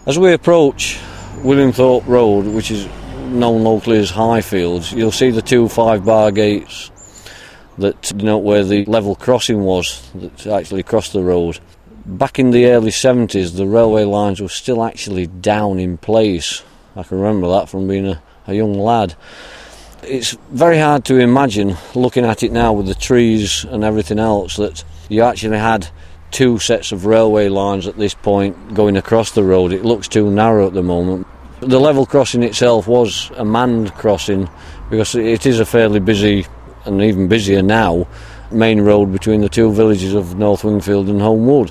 As we approach Willingthorpe Road, which is known locally as Highfields, you'll see the two 5-bar gates that denote where the level crossing was that actually crossed the road. Back in the early 70s, the railway lines were still actually down in place. I can remember that from being a young lad. It's very hard to imagine, looking at it now with the trees and everything else, that you actually had two sets of railway lines at this point going across the road. It looks too narrow at the moment. The level crossing itself was a manned crossing because it is a fairly busy, and even busier now, main road between the two villages of North Wingfield and Holme Wood.